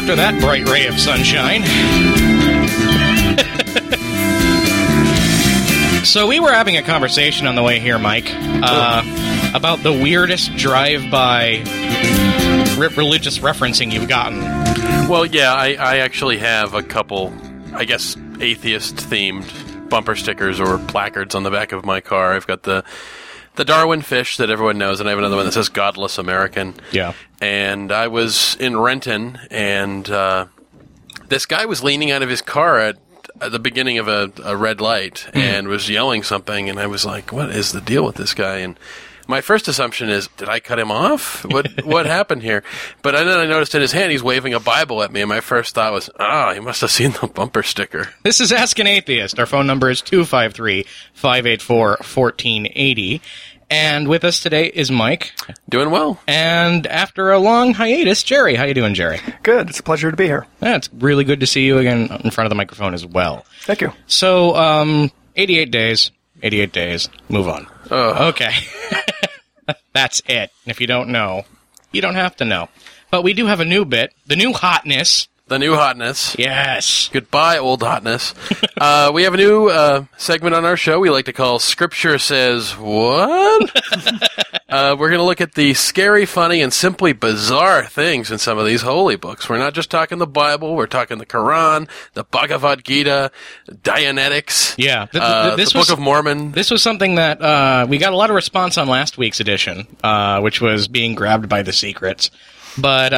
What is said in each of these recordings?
after that bright ray of sunshine. So we were having a conversation on the way here, Mike, about the weirdest drive-by religious referencing you've gotten. Well, yeah, I actually have a couple, I guess, atheist-themed bumper stickers or placards on the back of my car. I've got the Darwin fish that everyone knows, and I have another one that says Godless American. Yeah. And I was in Renton, and this guy was leaning out of his car at the beginning of a red light and was yelling something, and I was like, what is the deal with this guy? And my first assumption is, did I cut him off? What happened here? But then I noticed in his hand he's waving a Bible at me, and my first thought was, he must have seen the bumper sticker. This is Ask an Atheist. Our phone number is 253-584-1480. And with us today is Mike. Doing well. And after a long hiatus, Jerry. How you doing, Jerry? Good. It's a pleasure to be here. Yeah, it's really good to see you again in front of the microphone as well. Thank you. So, 88 days. Move on. Okay. That's it. If you don't know, you don't have to know. But we do have a new bit. The new hotness. The new hotness. Yes. Goodbye, old hotness. We have a new segment on our show we like to call Scripture Says What? We're going to look at the scary, funny, and simply bizarre things in some of these holy books. We're not just talking the Bible. We're talking the Quran, the Bhagavad Gita, Dianetics, the Book of Mormon. This was something that we got a lot of response on last week's edition, which was being grabbed by the secrets. But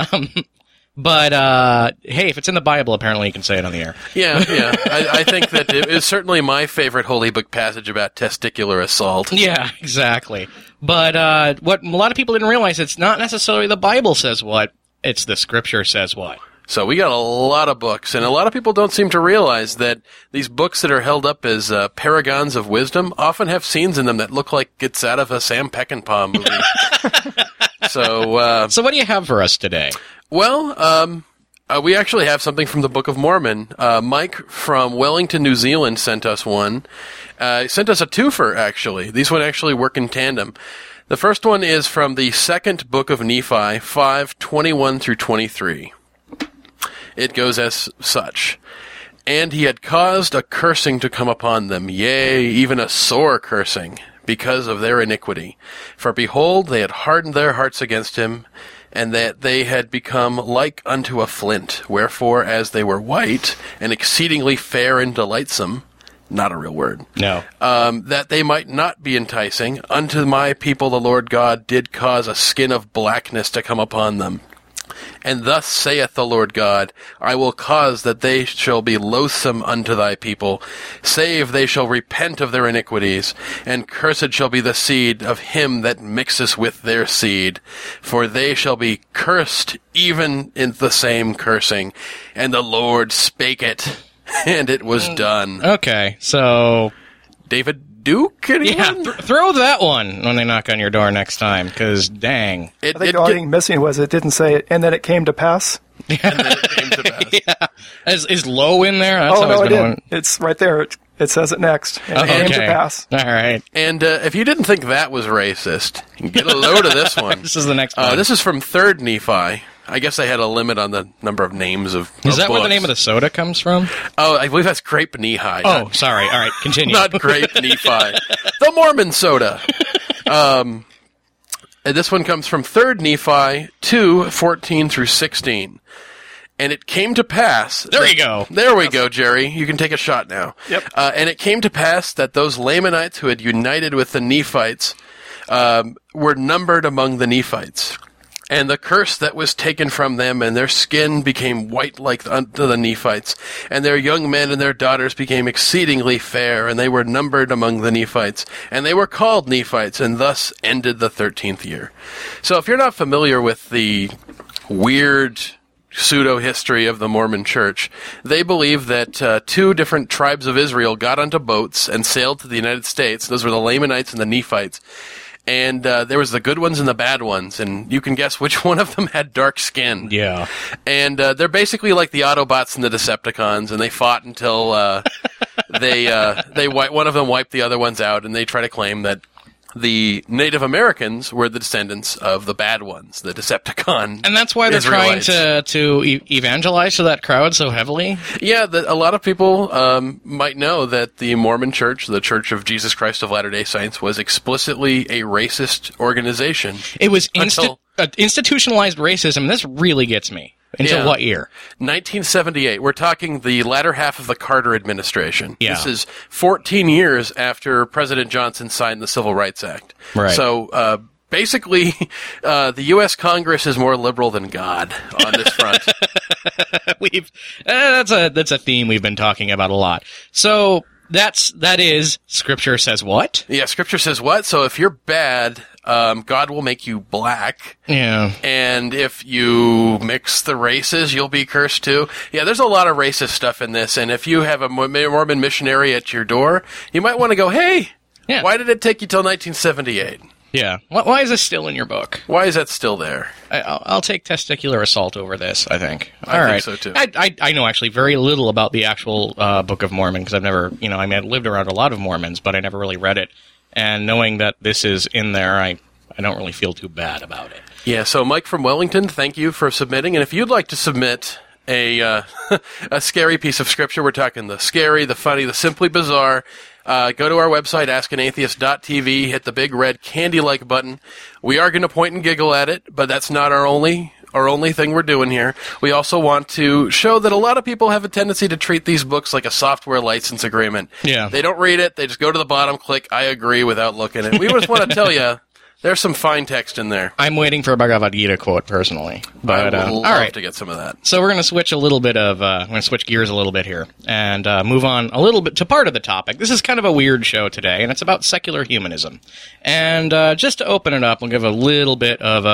hey, if it's in the Bible, apparently you can say it on the air. Yeah. I think that it is certainly my favorite holy book passage about testicular assault. Yeah, exactly. But what a lot of people didn't realize, it's not necessarily the Bible says what, it's the Scripture says what. So we got a lot of books, and a lot of people don't seem to realize that these books that are held up as paragons of wisdom often have scenes in them that look like it's out of a Sam Peckinpah movie. So what do you have for us today? Well, we actually have something from the Book of Mormon. Mike from Wellington, New Zealand sent us one. Sent us a twofer, actually. These would actually work in tandem. The first one is from the second book of Nephi, 5:21 through 23. It goes as such. And he had caused a cursing to come upon them, yea, even a sore cursing, because of their iniquity. For behold, they had hardened their hearts against him, and that they had become like unto a flint. Wherefore, as they were white, and exceedingly fair and delightsome, not a real word. No. That they might not be enticing, unto my people the Lord God did cause a skin of blackness to come upon them. And thus saith the Lord God, I will cause that they shall be loathsome unto thy people, save they shall repent of their iniquities, and cursed shall be the seed of him that mixes with their seed, for they shall be cursed even in the same cursing. And the Lord spake it, and it was done. Okay, so David Duke, anyone? Yeah, throw that one when they knock on your door next time, because dang. I think the only thing missing was it didn't say it, and then it came to pass. And then it came to pass. Yeah. Is low in there? That's no, it didn't. It's right there. It says it next. And it came to pass. All right. And if you didn't think that was racist, get a load of this one. This is the next one. This is from 3rd Nephi. I guess I had a limit on the number of names of Is that books. where the name of the soda comes from? Oh, I believe that's Grape Nehi. Oh, sorry. All right, continue. Not Grape Nephi. The Mormon soda. This one comes from 3rd Nephi 2:14 through 16. And it came to pass... There you go. There we go, Jerry. You can take a shot now. Yep. And it came to pass that those Lamanites who had united with the Nephites were numbered among the Nephites. And the curse that was taken from them, and their skin became white like unto the Nephites, and their young men and their daughters became exceedingly fair, and they were numbered among the Nephites, and they were called Nephites, and thus ended the 13th year. So if you're not familiar with the weird pseudo-history of the Mormon Church, they believe that 2 different tribes of Israel got onto boats and sailed to the United States. Those were the Lamanites and the Nephites. And there was the good ones and the bad ones, and you can guess which one of them had dark skin. Yeah. And they're basically like the Autobots and the Decepticons, and they fought until one of them wiped the other ones out, and they try to claim that the Native Americans were the descendants of the bad ones, the Decepticon. And that's why they're Israelites. trying to evangelize to that crowd so heavily? Yeah, a lot of people might know that the Mormon Church, the Church of Jesus Christ of Latter-day Saints, was explicitly a racist organization. It was Until- institutionalized racism. This really gets me. Until Yeah. what year? 1978. We're talking the latter half of the Carter administration. Yeah. This is 14 years after President Johnson signed the Civil Rights Act. Right. So, basically, the U.S. Congress is more liberal than God on this front. That's a theme we've been talking about a lot. So that is Scripture says what? Yeah, Scripture says what? So if you're bad, God will make you black. Yeah. And if you mix the races, you'll be cursed too. Yeah, there's a lot of racist stuff in this. And if you have a Mormon missionary at your door, you might want to go, hey, Yeah. why did it take you till 1978? Yeah. Why is this still in your book? Why is that still there? I'll take testicular assault over this, I think. I All think right. so, too. I know actually very little about the actual Book of Mormon because I've never, I mean, I lived around a lot of Mormons, but I never really read it. And knowing that this is in there, I don't really feel too bad about it. Yeah, so Mike from Wellington, thank you for submitting. And if you'd like to submit a scary piece of scripture, we're talking the scary, the funny, the simply bizarre, go to our website, askanatheist.tv, hit the big red candy-like button. We are going to point and giggle at it, but that's not our only thing we're doing here. We also want to show that a lot of people have a tendency to treat these books like a software license agreement. Yeah. They don't read it. They just go to the bottom, click, I agree, without looking at it. We just want to tell you, there's some fine text in there. I'm waiting for a Bhagavad Gita quote personally. But, I would love all right. to get some of that. So we're going to switch a little bit of, I'm going to switch gears a little bit here and move on a little bit to part of the topic. This is kind of a weird show today, and it's about secular humanism. And just to open it up, we'll give a little bit of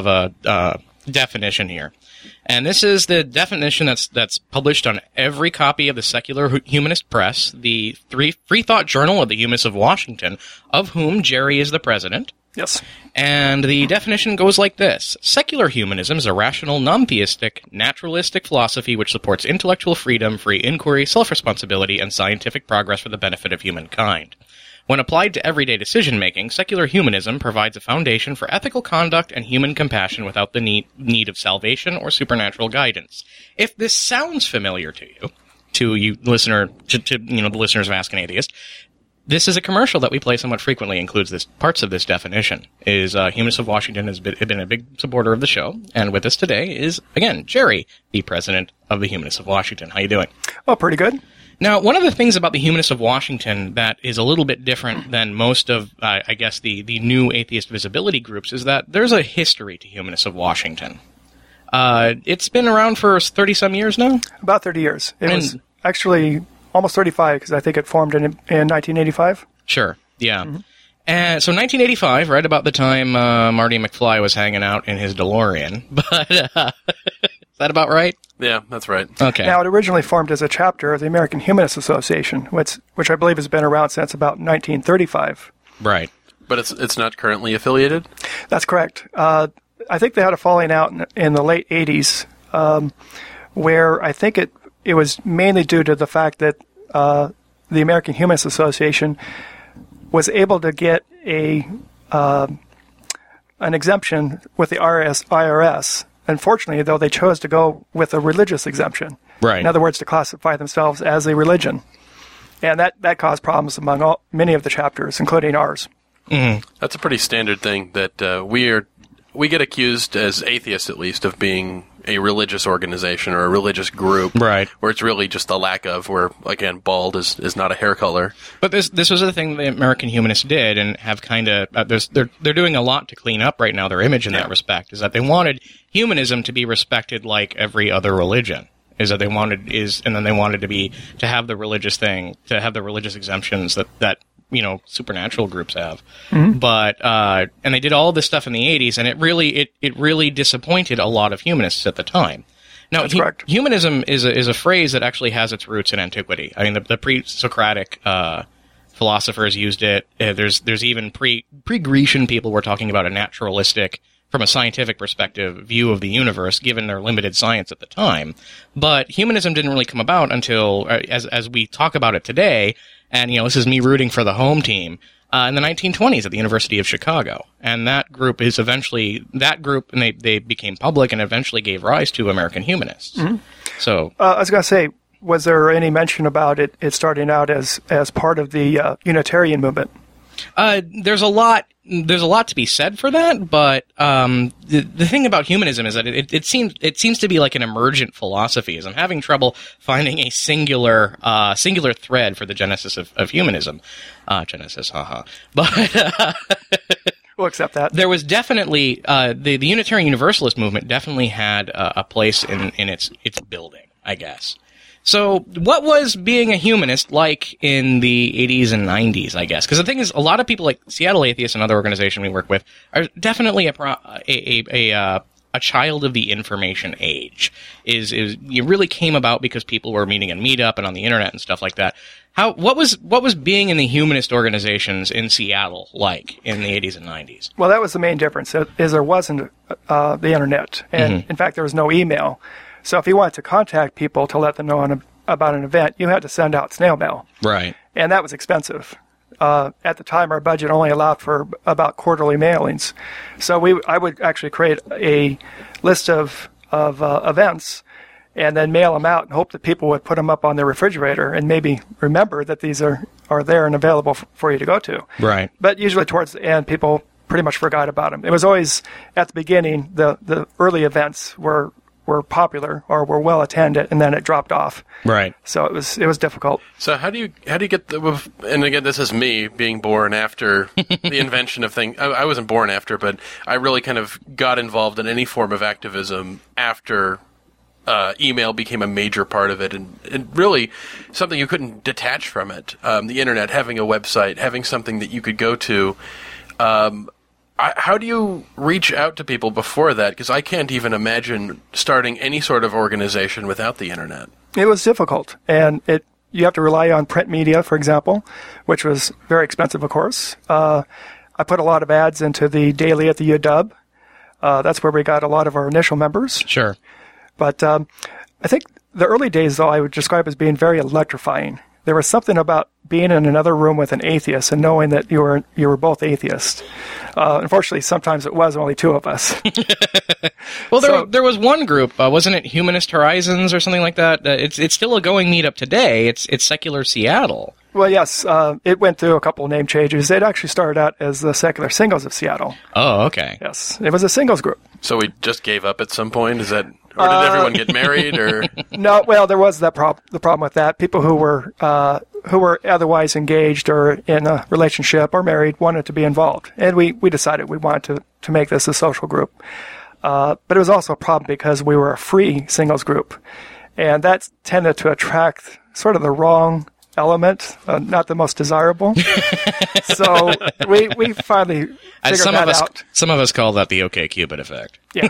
a definition here. And this is the definition that's published on every copy of the Secular Humanist Press, the Free Thought Journal of the Humanists of Washington, of whom Jerry is the president. Yes. And the definition goes like this. Secular humanism is a rational, non-theistic, naturalistic philosophy which supports intellectual freedom, free inquiry, self-responsibility, and scientific progress for the benefit of humankind. When applied to everyday decision-making, secular humanism provides a foundation for ethical conduct and human compassion without the need of salvation or supernatural guidance. If this sounds familiar to you listener, to the listeners of Ask an Atheist, this is a commercial that we play somewhat frequently, includes parts of this definition. Humanists of Washington has been a big supporter of the show, and with us today is, again, Jerry, the president of the Humanists of Washington. How you doing? Oh, pretty good. Now, one of the things about the Humanists of Washington that is a little bit different than most of, I guess, the new atheist visibility groups is that there's a history to Humanists of Washington. It's been around for 30-some years now? About 30 years. It And- was actually almost 35 because I think it formed in 1985. Sure, yeah. And so 1985, right about the time Marty McFly was hanging out in his DeLorean. But is that about right? Yeah, that's right. Okay. Now, it originally formed as a chapter of the American Humanist Association, which I believe has been around since about 1935. Right. But it's not currently affiliated? That's correct. I think they had a falling out in the late 80s, where I think it was mainly due to the fact that the American Humanist Association was able to get an exemption with the IRS. Unfortunately, though, they chose to go with a religious exemption. Right. In other words, to classify themselves as a religion. And that caused problems among many of the chapters, including ours. That's a pretty standard thing that we get accused as atheists, at least, of being a religious organization or a religious group, Right. Where it's really just the lack of. Where again, bald is not a hair color. But this was the thing the American Humanists did, and have kind of they're doing a lot to clean up right now their image in that respect. Is that they wanted humanism to be respected like every other religion. And then they wanted to have the religious thing, to have the religious exemptions that supernatural groups have. But and they did all this stuff in the 80s, and it really disappointed a lot of humanists at the time. Now, That's correct. Humanism is a phrase that actually has its roots in antiquity. I mean, the pre-Socratic philosophers used it. There's even pre-Grecian people were talking about a naturalistic, from a scientific perspective, view of the universe, given their limited science at the time. But humanism didn't really come about until, as we talk about it today, and this is me rooting for the home team. in the 1920s at the University of Chicago. And that group is eventually, and they became public and eventually gave rise to American humanists. Mm-hmm. So I was going to say, was there any mention about it starting out as part of the Unitarian movement? There's a lot to be said for that, but the thing about humanism is that it seems to be like an emergent philosophy. As I'm having trouble finding a singular thread for the genesis of humanism. Genesis, haha. But we'll accept that. There was definitely the Unitarian Universalist movement definitely had a place in its building, I guess. So what was being a humanist like in the 80s and 90s, I guess? Because the thing is, a lot of people like Seattle Atheists, another organization we work with, are definitely a child of the information age. It really came about because people were meeting on Meetup and on the internet and stuff like that. What was being in the humanist organizations in Seattle like in the 80s and 90s? Well, that was the main difference, is there wasn't the internet. And in fact, there was no email. So if you wanted to contact people to let them know about an event, you had to send out snail mail. Right. And that was expensive. At the time, our budget only allowed for about quarterly mailings. So I would actually create a list of events and then mail them out and hope that people would put them up on their refrigerator and maybe remember that these are there and available for you to go to. Right. But usually towards the end, people pretty much forgot about them. It was always, at the beginning, the early events were popular or were well attended, and then it dropped off. Right. So it was difficult. So how do you get and again, this is me being born after the invention of things. I wasn't born after, but I really kind of got involved in any form of activism after email became a major part of it, and really something you couldn't detach from it. The internet, having a website, having something that you could go to. How do you reach out to people before that? Because I can't even imagine starting any sort of organization without the internet. It was difficult, and you have to rely on print media, for example, which was very expensive, of course. I put a lot of ads into the Daily at the UW. That's where we got a lot of our initial members. Sure. But I think the early days, though, I would describe as being very electrifying. There was something about being in another room with an atheist and knowing that you were both atheists. Unfortunately, sometimes it was only two of us. Well, there was one group, wasn't it Humanist Horizons or something like that? It's still a going meetup today. It's Secular Seattle. Well, yes, it went through a couple of name changes. It actually started out as the Secular Singles of Seattle. Oh, okay. Yes, it was a singles group. So we just gave up at some point? Is that, or did everyone get married? Or no? Well, there was the problem with that. People who were otherwise engaged or in a relationship or married wanted to be involved, and we decided we wanted to make this a social group. But it was also a problem because we were a free singles group, and that tended to attract sort of the wrong element, not the most desirable. So we finally figured that out. Some of us call that the OkCupid effect. Yeah.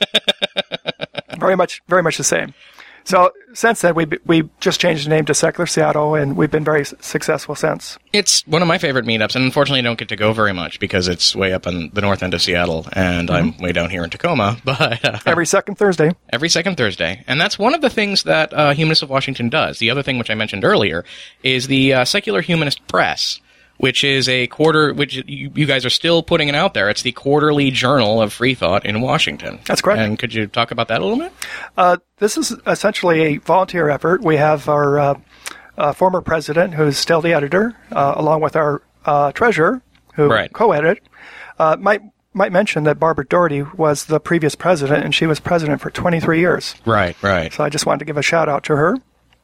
Very much the same. So since then, we just changed the name to Secular Seattle, and we've been very successful since. It's one of my favorite meetups, and unfortunately I don't get to go very much because it's way up on the north end of Seattle, and I'm way down here in Tacoma. But every second Thursday. Every second Thursday. And that's one of the things that Humanists of Washington does. The other thing which I mentioned earlier is the Secular Humanist Press, which is which you guys are still putting it out there. It's the quarterly journal of free thought in Washington. That's correct. And could you talk about that a little bit? This is essentially a volunteer effort. We have our former president, who's still the editor, along with our treasurer, who co-edited. Might mention that Barbara Doherty was the previous president, and she was president for 23 years. Right. So I just wanted to give a shout-out to her.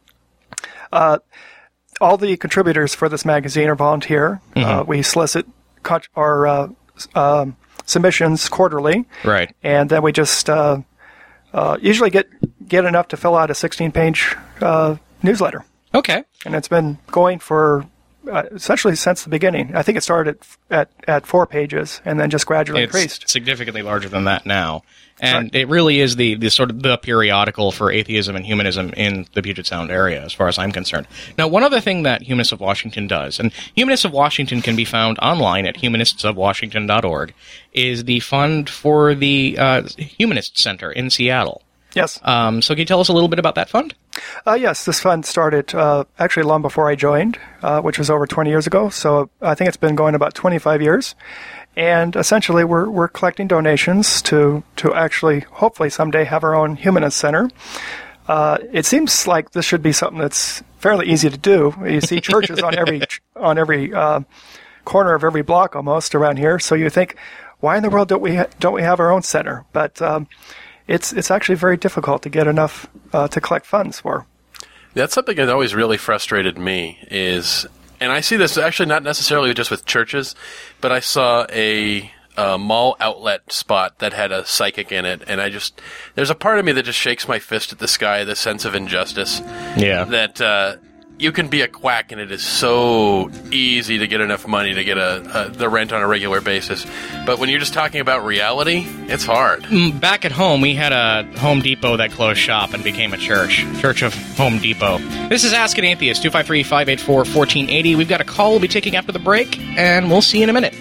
All the contributors for this magazine are volunteer. Mm-hmm. We solicit our submissions quarterly. Right. And then we just usually get enough to fill out a 16-page newsletter. Okay. And it's been going for essentially since the beginning. I think it started at 4 pages and then just gradually increased. It's significantly larger than that now. And It really is the sort of the periodical for atheism and humanism in the Puget Sound area, as far as I'm concerned. Now, one other thing that Humanists of Washington does, and Humanists of Washington can be found online at humanistsofwashington.org, is the fund for the Humanist Center in Seattle. Yes. So can you tell us a little bit about that fund? Yes, this fund started actually long before I joined, which was over 20 years ago. So I think it's been going about 25 years. And essentially, we're collecting donations to actually, hopefully someday, have our own humanist center. It seems like this should be something that's fairly easy to do. You see churches on every corner of every block almost around here. So you think, why in the world don't we have our own center? But it's actually very difficult to get enough to collect funds for. That's something that always really frustrated me is, and I see this actually not necessarily just with churches, but I saw a mall outlet spot that had a psychic in it, and there's a part of me that just shakes my fist at the sky, the sense of injustice. Yeah. That you can be a quack, and it is so easy to get enough money to get the rent on a regular basis. But when you're just talking about reality, it's hard. Back at home, we had a Home Depot that closed shop and became a church. Church of Home Depot. This is Ask an Atheist, 253-584-1480. We've got a call we'll be taking after the break, and we'll see you in a minute.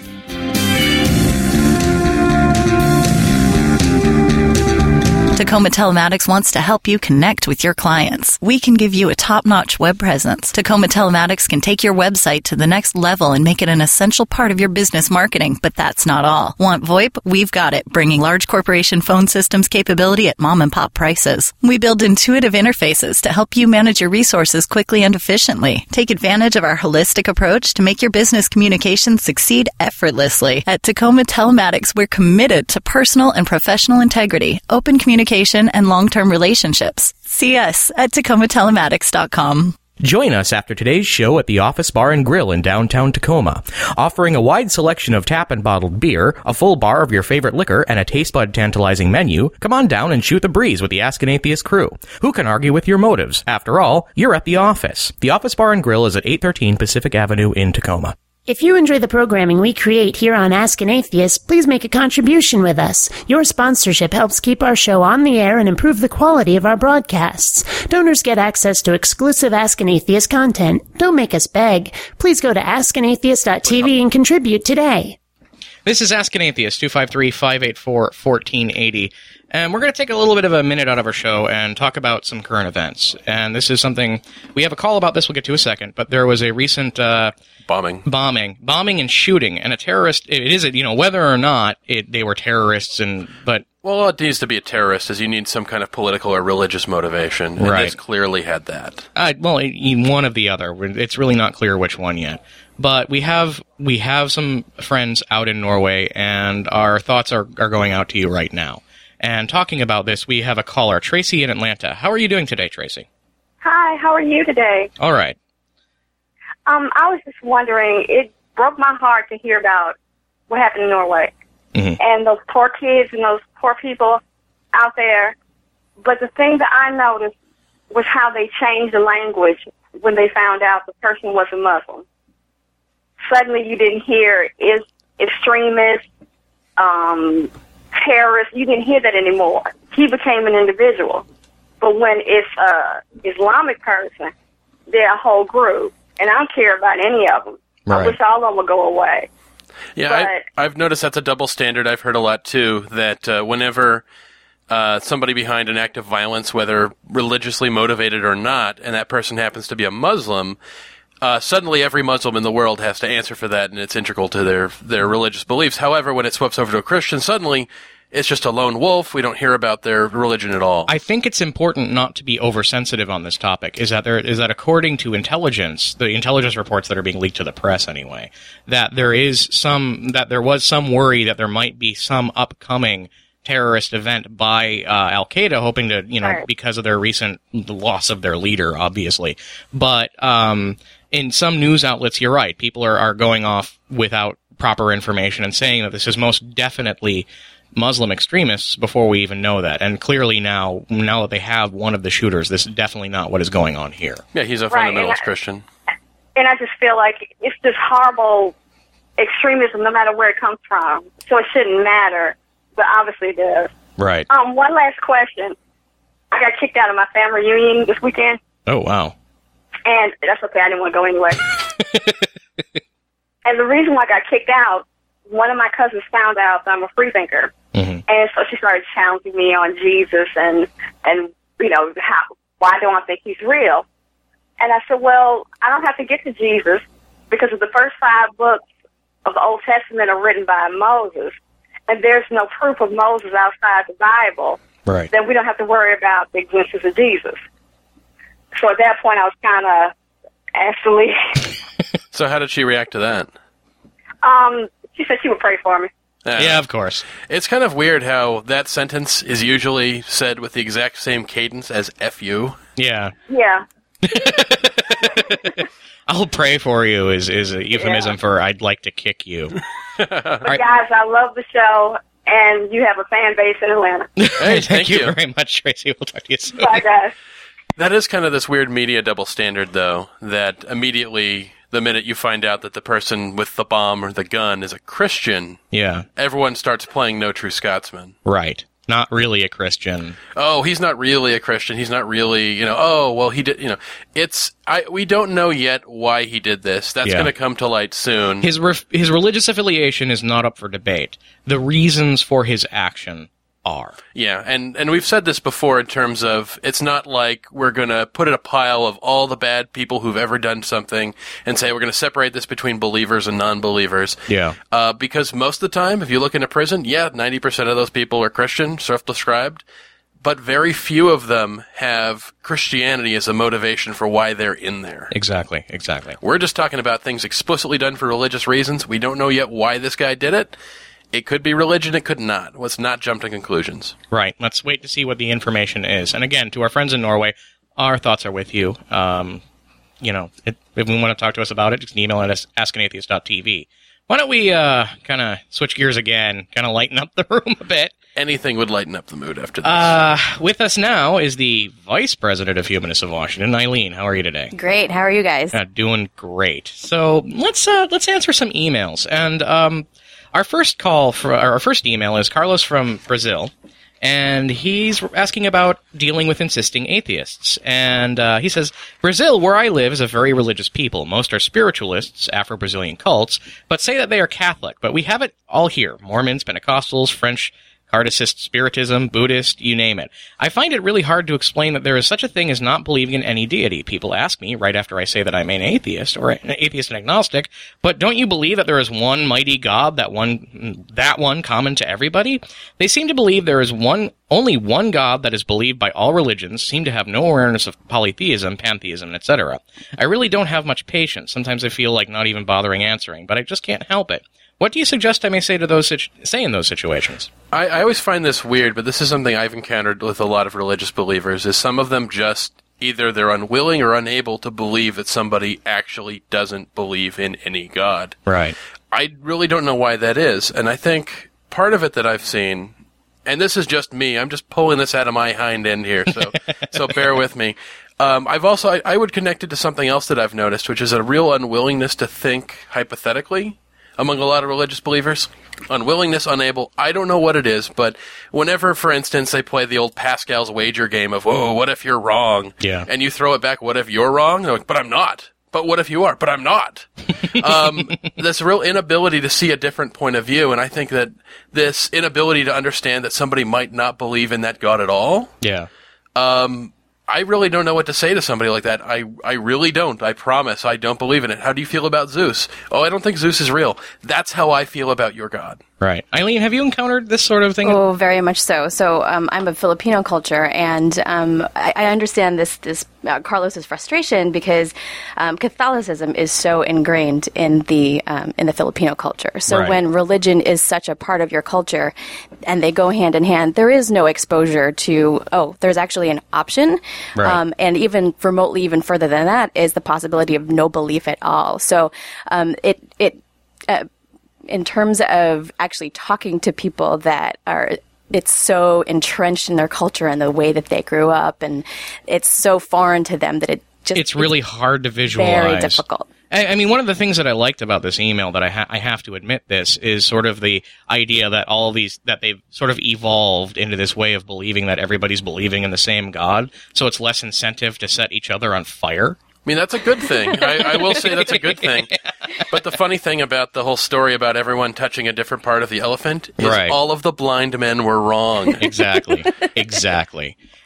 Tacoma Telematics wants to help you connect with your clients. We can give you a top-notch web presence. Tacoma Telematics can take your website to the next level and make it an essential part of your business marketing, but that's not all. Want VoIP? We've got it, bringing large corporation phone systems capability at mom-and-pop prices. We build intuitive interfaces to help you manage your resources quickly and efficiently. Take advantage of our holistic approach to make your business communications succeed effortlessly. At Tacoma Telematics, we're committed to personal and professional integrity, open communication, and long-term relationships. See us at TacomaTelematics.com. Join us after today's show at the Office Bar and Grill in downtown Tacoma. Offering a wide selection of tap and bottled beer, a full bar of your favorite liquor, and a taste bud tantalizing menu, come on down and shoot the breeze with the Ask an Atheist crew. Who can argue with your motives? After all, you're at the office. The Office Bar and Grill is at 813 Pacific Avenue in Tacoma. If you enjoy the programming we create here on Ask an Atheist, please make a contribution with us. Your sponsorship helps keep our show on the air and improve the quality of our broadcasts. Donors get access to exclusive Ask an Atheist content. Don't make us beg. Please go to askanatheist.tv and contribute today. This is Ask an Atheist, 253-584-1480. And we're going to take a little bit of a minute out of our show and talk about some current events. And this is something, we have a call about this we'll get to in a second, but there was a recent bombing and shooting, and a terrorist, it is, whether or not they were terrorists, but... Well, it needs to be a terrorist, as you need some kind of political or religious motivation. And right. This clearly had that. One of the other. It's really not clear which one yet. But we have some friends out in Norway, and our thoughts are going out to you right now. And talking about this, we have a caller, Tracy in Atlanta. How are you doing today, Tracy? Hi, how are you today? All right. I was just wondering, it broke my heart to hear about what happened in Norway. Mm-hmm. And those poor kids and those poor people out there. But the thing that I noticed was how they changed the language when they found out the person was a Muslim. Suddenly you didn't hear extremists, terrorists. You didn't hear that anymore. He became an individual. But when it's an Islamic person, they're a whole group. And I don't care about any of them. Right. I wish all of them would go away. Yeah, I've noticed that's a double standard. I've heard a lot, too, that whenever somebody behind an act of violence, whether religiously motivated or not, and that person happens to be a Muslim, suddenly every Muslim in the world has to answer for that, and it's integral to their religious beliefs. However, when it swaps over to a Christian, suddenly it's just a lone wolf. We don't hear about their religion at all. I think it's important not to be oversensitive on this topic. Is that according to intelligence, the intelligence reports that are being leaked to the press anyway, that there was some worry that there might be some upcoming terrorist event by Al-Qaeda, hoping to, right. Because of their recent loss of their leader, obviously. But in some news outlets, you're right. People are going off without proper information and saying that this is most definitely Muslim extremists before we even know that. And clearly now that they have one of the shooters, this is definitely not what is going on here. Yeah, he's a fundamentalist Christian. And I just feel like it's this horrible extremism no matter where it comes from. So it shouldn't matter, but obviously it does. Right. One last question. I got kicked out of my family reunion this weekend. Oh, wow. And that's okay. I didn't want to go anyway. And the reason why I got kicked out, one of my cousins found out that I'm a freethinker. Mm-hmm. And so she started challenging me on Jesus and how why don't I think he's real? And I said, well, I don't have to get to Jesus because of the first 5 books of the Old Testament are written by Moses, and there's no proof of Moses outside the Bible. Right. Then we don't have to worry about the existence of Jesus. So at that point, I was kind of actually. So how did she react to that? She said she would pray for me. Yeah, of course. It's kind of weird how that sentence is usually said with the exact same cadence as F you. Yeah. Yeah. I'll pray for you is a euphemism for I'd like to kick you. But guys, I love the show, and you have a fan base in Atlanta. Hey, Thank you very much, Tracy. We'll talk to you soon. Bye, guys. That is kind of this weird media double standard, though, that immediately, the minute you find out that the person with the bomb or the gun is a Christian, Yeah. everyone starts playing No True Scotsman. Right. Not really a Christian. Oh, he's not really a Christian. He's not really, oh, well, he did, we don't know yet why he did this. That's Yeah. going to come to light soon. His religious affiliation is not up for debate. The reasons for his action are. Yeah, and we've said this before in terms of it's not like we're going to put in a pile of all the bad people who've ever done something and say we're going to separate this between believers and non-believers. Yeah. Because most of the time, if you look into prison, 90% of those people are Christian, self-described, but very few of them have Christianity as a motivation for why they're in there. Exactly. We're just talking about things explicitly done for religious reasons. We don't know yet why this guy did it. It could be religion, it could not. Let's not jump to conclusions. Right. Let's wait to see what the information is. And again, to our friends in Norway, our thoughts are with you. If we want to talk to us about it, just email at us, askanatheist.tv. Why don't we kind of switch gears again, kind of lighten up the room a bit? Anything would lighten up the mood after this. With us now is the Vice President of Humanists of Washington, Eileen. How are you today? Great. How are you guys? Doing great. So let's answer some emails. And our first email is Carlos from Brazil, and he's asking about dealing with insisting atheists. And he says, Brazil, where I live, is a very religious people. Most are spiritualists, Afro-Brazilian cults, but say that they are Catholic. But we have it all here. Mormons, Pentecostals, French Kardecist, Spiritism, Buddhist, you name it. I find it really hard to explain that there is such a thing as not believing in any deity. People ask me, right after I say that I'm an atheist, or an atheist and agnostic, but don't you believe that there is one mighty God, that one common to everybody? They seem to believe there is only one God that is believed by all religions, seem to have no awareness of polytheism, pantheism, etc. I really don't have much patience. Sometimes I feel like not even bothering answering, but I just can't help it. What do you suggest I may say in those situations? I always find this weird, but this is something I've encountered with a lot of religious believers, is some of them just either they're unwilling or unable to believe that somebody actually doesn't believe in any God. Right. I really don't know why that is, and I think part of it that I've seen, and this is just me, I'm just pulling this out of my hind end here, so bear with me. I would connect it to something else that I've noticed, which is a real unwillingness to think hypothetically among a lot of religious believers. Unwillingness, unable, I don't know what it is, but whenever, for instance, they play the old Pascal's wager game of, oh, what if you're wrong? Yeah. And you throw it back, what if you're wrong? They're like, but I'm not. But what if you are? But I'm not. This real inability to see a different point of view, and I think that this inability to understand that somebody might not believe in that God at all. Yeah. I really don't know what to say to somebody like that. I really don't. I promise. I don't believe in it. How do you feel about Zeus? Oh, I don't think Zeus is real. That's how I feel about your God. Right. Eileen, have you encountered this sort of thing? Oh, very much so. So I'm of Filipino culture, and I understand this Carlos's frustration because Catholicism is so ingrained in the Filipino culture. So Right. when religion is such a part of your culture, and they go hand in hand, there is no exposure to there's actually an option, Right. and even remotely, even further than that, is the possibility of no belief at all. So in terms of actually talking to people that it's so entrenched in their culture and the way that they grew up, and it's so foreign to them that it's really hard to visualize. Very difficult. I mean, one of the things that I liked about this email that I have to admit this is sort of the idea that all of these, that they've sort of evolved into this way of believing that everybody's believing in the same God, so it's less incentive to set each other on fire. I mean, that's a good thing. I will say that's a good thing. But the funny thing about the whole story about everyone touching a different part of the elephant is Right. all of the blind men were wrong. Exactly.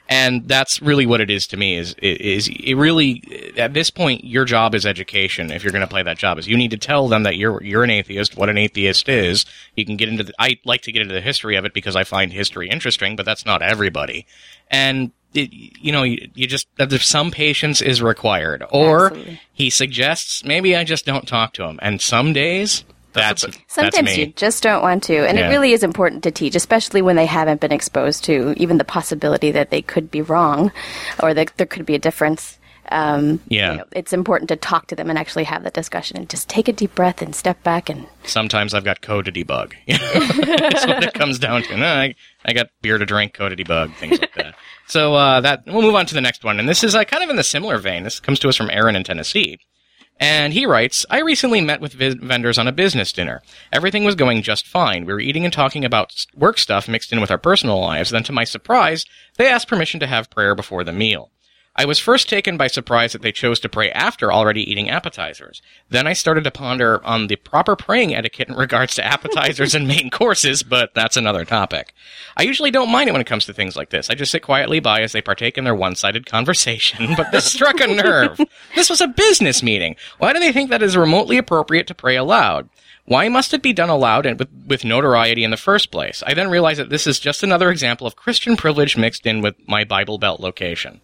And that's really what it is to me. Is it really, at this point, your job is education. If you're going to play that job, is you need to tell them that you're an atheist, what an atheist is. You can get into I like to get into the history of it because I find history interesting, but that's not everybody. And you just, some patience is required. Or Absolutely. He suggests, maybe I just don't talk to him. And some days, sometimes you just don't want to. And it really is important to teach, especially when they haven't been exposed to even the possibility that they could be wrong or that there could be a difference. It's important to talk to them and actually have that discussion and just take a deep breath and step back. And sometimes I've got code to debug. That's what it comes down to. No, I got beer to drink, code to debug, things like that. So we'll move on to the next one. And this is kind of in the similar vein. This comes to us from Aaron in Tennessee. And he writes, I recently met with vendors on a business dinner. Everything was going just fine. We were eating and talking about work stuff mixed in with our personal lives. Then, to my surprise, they asked permission to have prayer before the meal. I was first taken by surprise that they chose to pray after already eating appetizers. Then I started to ponder on the proper praying etiquette in regards to appetizers and main courses, but that's another topic. I usually don't mind it when it comes to things like this. I just sit quietly by as they partake in their one-sided conversation, but this struck a nerve. This was a business meeting. Why do they think that it is remotely appropriate to pray aloud? Why must it be done aloud and with notoriety in the first place? I then realized that this is just another example of Christian privilege mixed in with my Bible Belt location.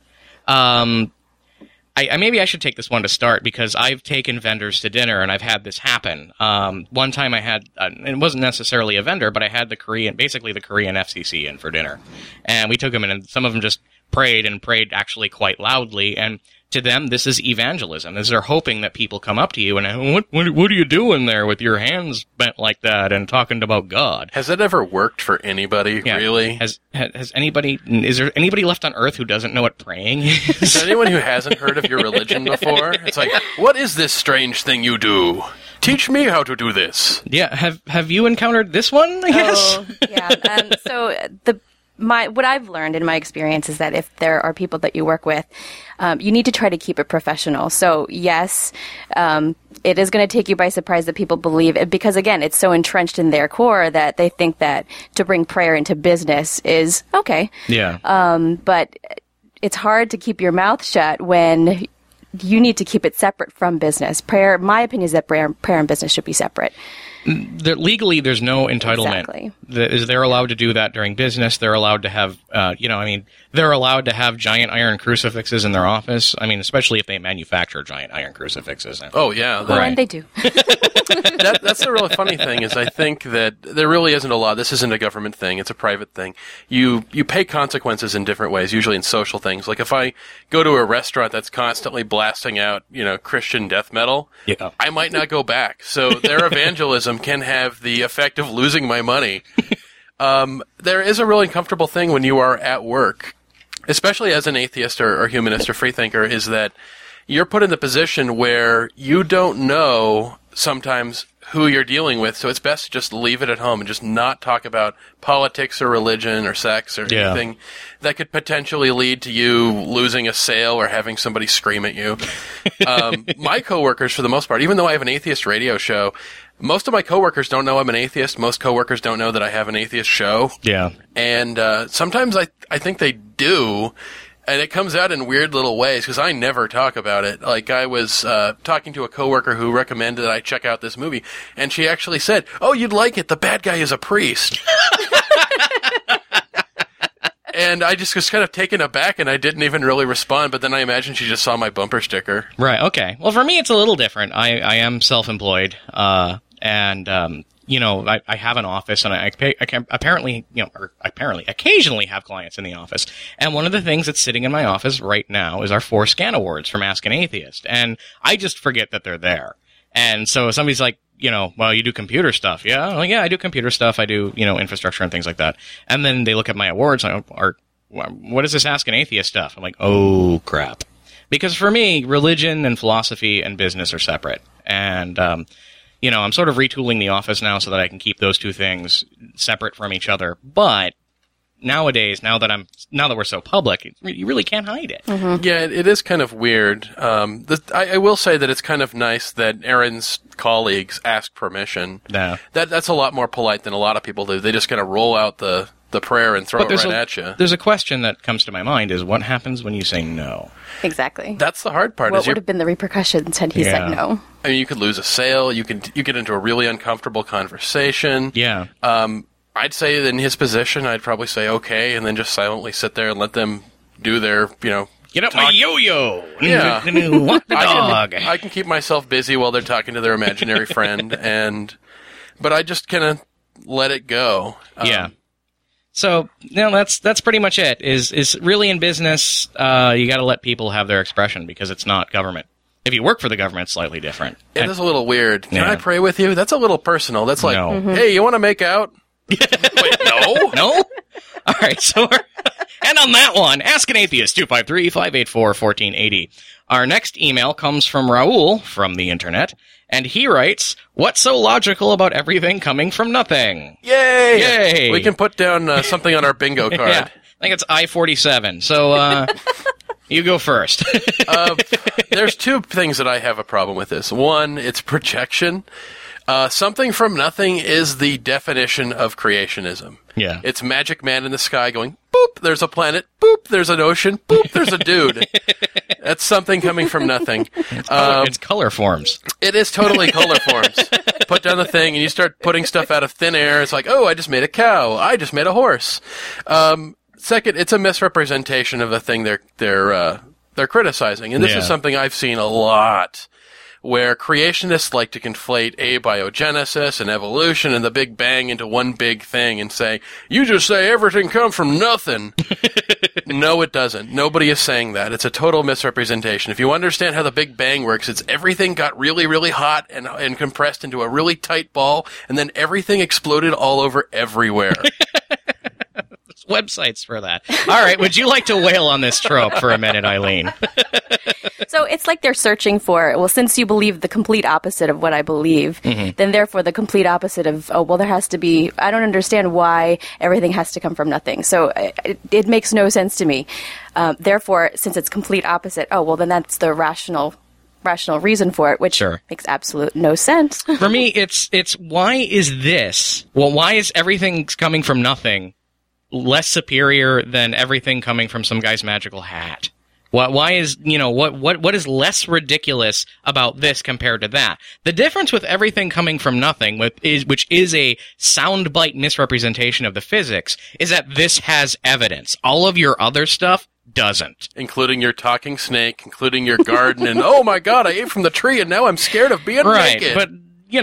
Maybe I should take this one to start because I've taken vendors to dinner and I've had this happen. One time I had, it wasn't necessarily a vendor, but I had the Korean FCC in for dinner. And we took them in and some of them just prayed actually quite loudly. And to them, this is evangelism. They're hoping that people come up to you and, what are you doing there with your hands bent like that and talking about God? Has that ever worked for anybody, really? Has anybody, is there anybody left on earth who doesn't know what praying is? Is there anyone who hasn't heard of your religion before? It's like, what is this strange thing you do? Teach me how to do this. Yeah, have you encountered this one, I guess? Oh, yeah. So what I've learned in my experience is that if there are people that you work with, you need to try to keep it professional. So yes, it is going to take you by surprise that people believe it because, again, it's so entrenched in their core that they think that to bring prayer into business is okay. Yeah. But it's hard to keep your mouth shut when you need to keep it separate from business. Prayer, my opinion is that prayer and business should be separate. Legally, there's no entitlement. Exactly. They're allowed to do that during business. They're allowed to have, they're allowed to have giant iron crucifixes in their office. I mean, especially if they manufacture giant iron crucifixes. Oh, yeah. Right. And they do. That's the really funny thing is I think that there really isn't a law. This isn't a government thing. It's a private thing. You pay consequences in different ways, usually in social things. Like if I go to a restaurant that's constantly blasting out, Christian death metal, I might not go back. So their evangelism can have the effect of losing my money. There is a really uncomfortable thing when you are at work, especially as an atheist or humanist or freethinker, is that you're put in the position where you don't know sometimes who you're dealing with, so it's best to just leave it at home and just not talk about politics or religion or sex or anything that could potentially lead to you losing a sale or having somebody scream at you. My coworkers, for the most part, even though I have an atheist radio show, most of my coworkers don't know I'm an atheist. Most coworkers don't know that I have an atheist show. Yeah. And sometimes I think they do. And it comes out in weird little ways because I never talk about it. Like I was talking to a coworker who recommended that I check out this movie, and she actually said, "Oh, you'd like it. The bad guy is a priest." And I just was kind of taken aback, and I didn't even really respond. But then I imagine she just saw my bumper sticker. Right. Okay. Well, for me, it's a little different. I am self-employed, and I have an office, and I apparently occasionally have clients in the office. And one of the things that's sitting in my office right now is our 4 Scan Awards from Ask an Atheist. And I just forget that they're there. And so somebody's like, well, you do computer stuff. Yeah. Well, yeah, I do computer stuff. I do, infrastructure and things like that. And then they look at my awards and what is this Ask an Atheist stuff? I'm like, oh, crap. Because for me, religion and philosophy and business are separate. And, I'm sort of retooling the office now so that I can keep those two things separate from each other. But nowadays, now that we're so public, you really can't hide it. Mm-hmm. Yeah, it is kind of weird. I will say that it's kind of nice that Aaron's colleagues ask permission. Yeah. That's a lot more polite than a lot of people do. They just kind of roll out the the prayer and throw it right at you. There's a question that comes to my mind is what happens when you say no? Exactly. That's the hard part. What would have been the repercussions had he said no? I mean, you could lose a sale. You get into a really uncomfortable conversation. Yeah. I'd say that in his position, I'd probably say okay, and then just silently sit there and let them do their, Get up my yo-yo. Yeah. Walk the dog. I can keep myself busy while they're talking to their imaginary friend, but I just kind of let it go. Yeah. So, that's pretty much it. Is really in business, you got to let people have their expression because it's not government. If you work for the government, it's slightly different. It is a little weird. Can I pray with you? That's a little personal. That's like, hey, you want to make out? Wait, no? No? All right, so and on that one, Ask an Atheist, 253-584-1480. Our next email comes from Raul from the internet, and he writes, "What's so logical about everything coming from nothing?" Yay! Yay! We can put down something on our bingo card. Yeah, I think it's I-47, so you go first. There's two things that I have a problem with this. One, it's projection. Something from nothing is the definition of creationism. Yeah. It's Magic Man in the sky going, boop, there's a planet, boop, there's an ocean, boop, there's a dude. That's something coming from nothing. It's color forms. It is totally color forms. Put down the thing and you start putting stuff out of thin air. It's like, oh, I just made a cow. I just made a horse. Second, it's a misrepresentation of the thing they're criticizing. And this is something I've seen a lot, where creationists like to conflate abiogenesis and evolution and the Big Bang into one big thing and say, you just say everything comes from nothing. No, it doesn't. Nobody is saying that. It's a total misrepresentation. If you understand how the Big Bang works, it's everything got really, really hot and compressed into a really tight ball, and then everything exploded all over everywhere. There's websites for that. All right, would you like to wail on this trope for a minute, Eileen? So it's like they're searching for, well, since you believe the complete opposite of what I believe, then therefore the complete opposite of, oh, well, there has to be, I don't understand why everything has to come from nothing. So it makes no sense to me. Therefore, since it's complete opposite, oh, well, then that's the rational reason for it, which makes absolute no sense. For me, it's why is everything coming from nothing less superior than everything coming from some guy's magical hat? Why is, what is less ridiculous about this compared to that? The difference with everything coming from nothing, which is a soundbite misrepresentation of the physics, is that this has evidence. All of your other stuff doesn't. Including your talking snake, including your garden, and oh my god, I ate from the tree and now I'm scared of being naked. But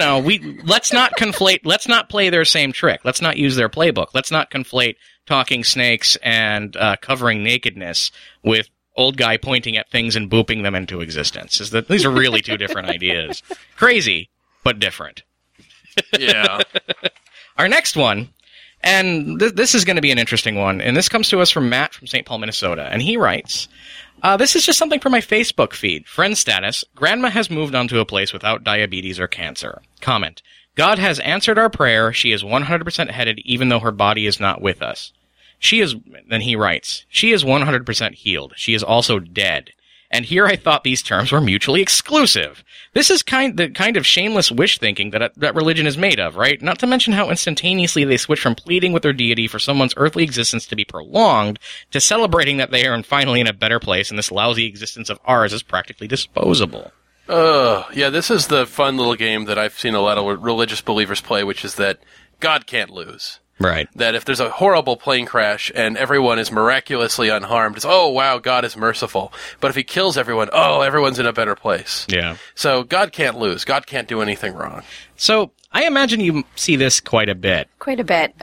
let's not conflate, let's not play their same trick. Let's not use their playbook. Let's not conflate talking snakes and covering nakedness with old guy pointing at things and booping them into existence. These are really two different ideas. Crazy, but different. Yeah. Our next one, and this is going to be an interesting one, and this comes to us from Matt from St. Paul, Minnesota, and he writes, this is just something for my Facebook feed. Friend status, Grandma has moved on to a place without diabetes or cancer. Comment, God has answered our prayer. She is 100% headed, even though her body is not with us. Then he writes, she is 100% healed. She is also dead. And here I thought these terms were mutually exclusive. This is the kind of shameless wish thinking that religion is made of, right? Not to mention how instantaneously they switch from pleading with their deity for someone's earthly existence to be prolonged to celebrating that they are finally in a better place and this lousy existence of ours is practically disposable. Yeah, this is the fun little game that I've seen a lot of religious believers play, which is that God can't lose. Right. That if there's a horrible plane crash and everyone is miraculously unharmed, it's, oh, wow, God is merciful. But if he kills everyone, oh, everyone's in a better place. Yeah. So God can't lose. God can't do anything wrong. So I imagine you see this quite a bit. Quite a bit.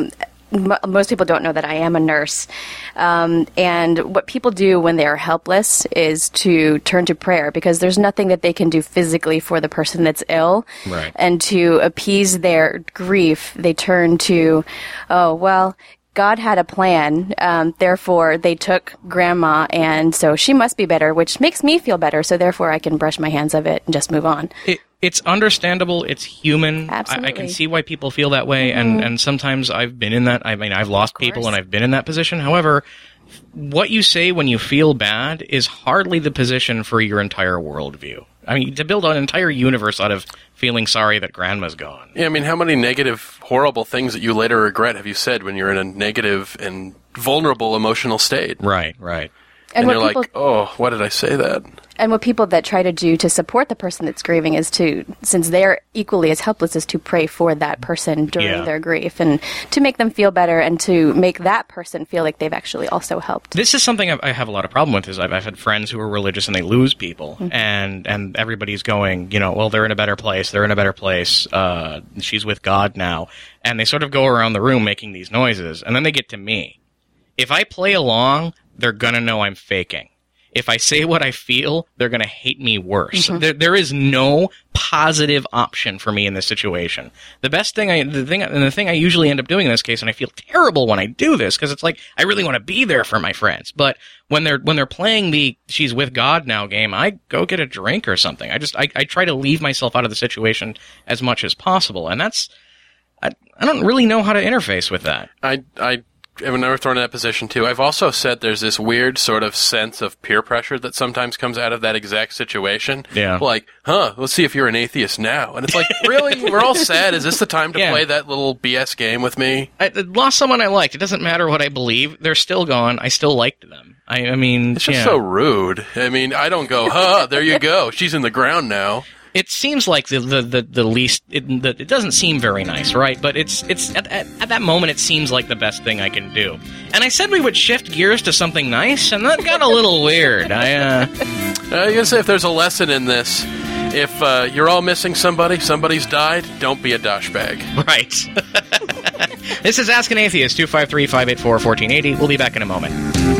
Most people don't know that I am a nurse. And what people do when they are helpless is to turn to prayer because there's nothing that they can do physically for the person that's ill. Right. And to appease their grief, they turn to, oh, well, God had a plan, therefore they took Grandma, and so she must be better, which makes me feel better, so therefore I can brush my hands of it and just move on. It's understandable. It's human. Absolutely. I can see why people feel that way, and sometimes I've been in that. I mean, I've lost people, and I've been in that position. However, what you say when you feel bad is hardly the position for your entire worldview. I mean, to build an entire universe out of feeling sorry that Grandma's gone. Yeah, I mean, how many negative horrible things that you later regret have you said when you're in a negative and vulnerable emotional state. Right. And you're like, oh, why did I say that? And what people that try to do to support the person that's grieving is to, since they're equally as helpless, is to pray for that person during their grief and to make them feel better and to make that person feel like they've actually also helped. This is something I have a lot of problem with. Is I've had friends who are religious and they lose people, and everybody's going, well, they're in a better place. They're in a better place. She's with God now, and they sort of go around the room making these noises, and then they get to me. If I play along, they're gonna know I'm faking. If I say what I feel, they're going to hate me worse. There is no positive option for me in this situation. The thing I usually end up doing in this case, and I feel terrible when I do this because it's like I really want to be there for my friends. But when they're playing the "she's with God now" game, I go get a drink or something. I try to leave myself out of the situation as much as possible, and I don't really know how to interface with that. I've never thrown in that position, too. I've also said there's this weird sort of sense of peer pressure that sometimes comes out of that exact situation. Yeah. Like, let's see if you're an atheist now. And it's like, really? We're all sad. Is this the time to play that little BS game with me? I lost someone I liked. It doesn't matter what I believe. They're still gone. I still liked them. I mean... It's just so rude. I mean, I don't go, there you go. She's in the ground now. It seems like the least. It doesn't seem very nice, right? But it's at that moment it seems like the best thing I can do. And I said we would shift gears to something nice, and that got a little weird. I gotta say, if there's a lesson in this, if you're all missing somebody's died, don't be a douchebag. Right. This is Ask an Atheist, 253-584-1480. We'll be back in a moment.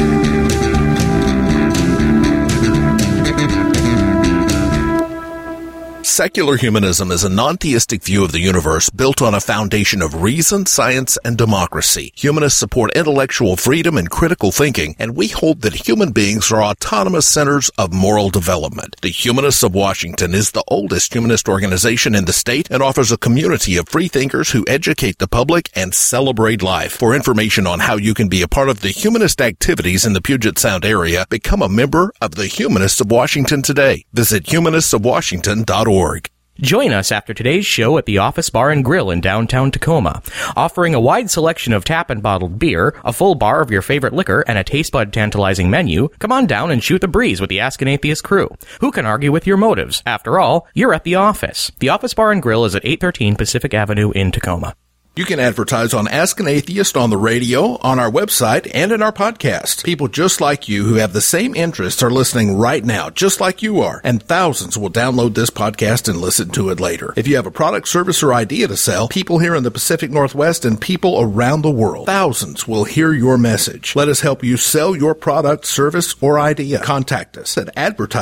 Secular humanism is a non-theistic view of the universe built on a foundation of reason, science, and democracy. Humanists support intellectual freedom and critical thinking, and we hold that human beings are autonomous centers of moral development. The Humanists of Washington is the oldest humanist organization in the state and offers a community of free thinkers who educate the public and celebrate life. For information on how you can be a part of the humanist activities in the Puget Sound area, become a member of the Humanists of Washington today. Visit humanistofwashington.org. Join us after today's show at the Office Bar and Grill in downtown Tacoma. Offering a wide selection of tap and bottled beer, a full bar of your favorite liquor, and a taste bud tantalizing menu, come on down and shoot the breeze with the Ask an Atheist crew. Who can argue with your motives? After all, you're at the office. The Office Bar and Grill is at 813 Pacific Avenue in Tacoma. You can advertise on Ask an Atheist on the radio, on our website, and in our podcast. People just like you who have the same interests are listening right now, just like you are, and thousands will download this podcast and listen to it later. If you have a product, service, or idea to sell, people here in the Pacific Northwest and people around the world, thousands will hear your message. Let us help you sell your product, service, or idea. Contact us at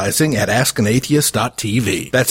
advertising@askanatheist.tv. That's